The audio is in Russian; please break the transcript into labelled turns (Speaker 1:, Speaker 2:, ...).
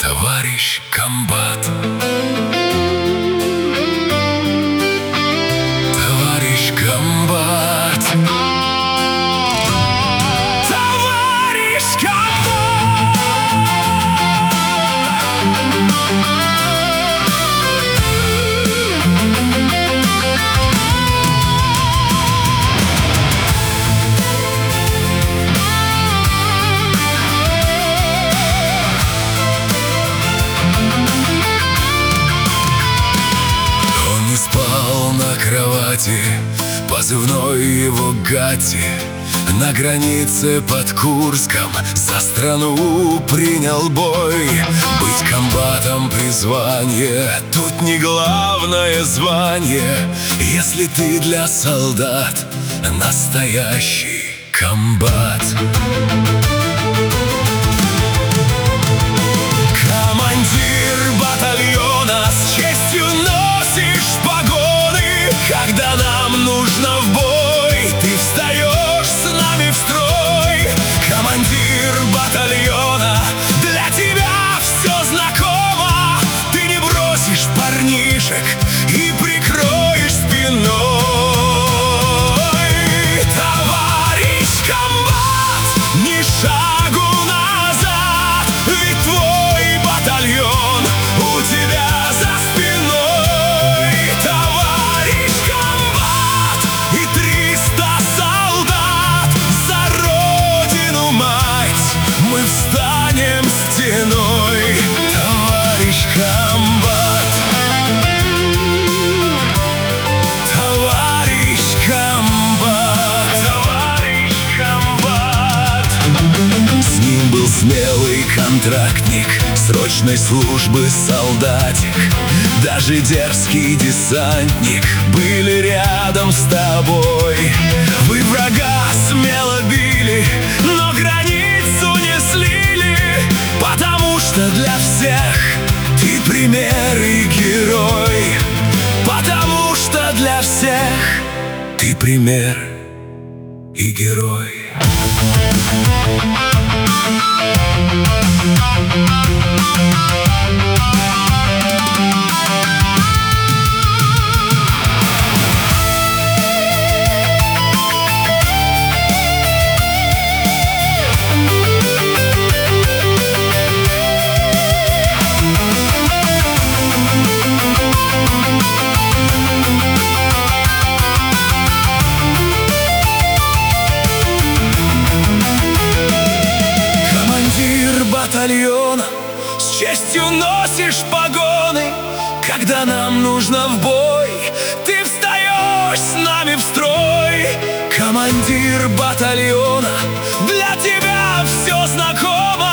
Speaker 1: товарищ комбат. Товарищ комбат. Товарищ комбат. Он не спал на кровати, позывной его Гатти. На границе под Курском за страну принял бой. Быть комбатом призвание, тут не главное звание, если ты для солдат настоящий комбат. Командир батальона, с честью носишь погоны. Когда нам нужно в бой, ты встаешь с нами в строй. Командир батальона, для тебя все знакомо. Ты не бросишь парнишек и прикроешь спиной. Товарищ комбат, ни шагу назад, ведь твой батальон у тебя за спиной. Товарищ комбат и 300 солдат, за родину мать мы встанем стеной. Товарищ комбат. Товарищ комбат. Товарищ комбат. С ним был смелый контрактник, срочной службы солдатик. Даже дерзкий десантник были рядом с тобой. Вы врага смело били, но границу не слили, потому что для всех ты пример и герой. Потому что для всех ты пример и герой. Батальона, с честью носишь погоны. Когда нам нужно в бой, ты встаешь с нами в строй. Командир батальона, для тебя все знакомо.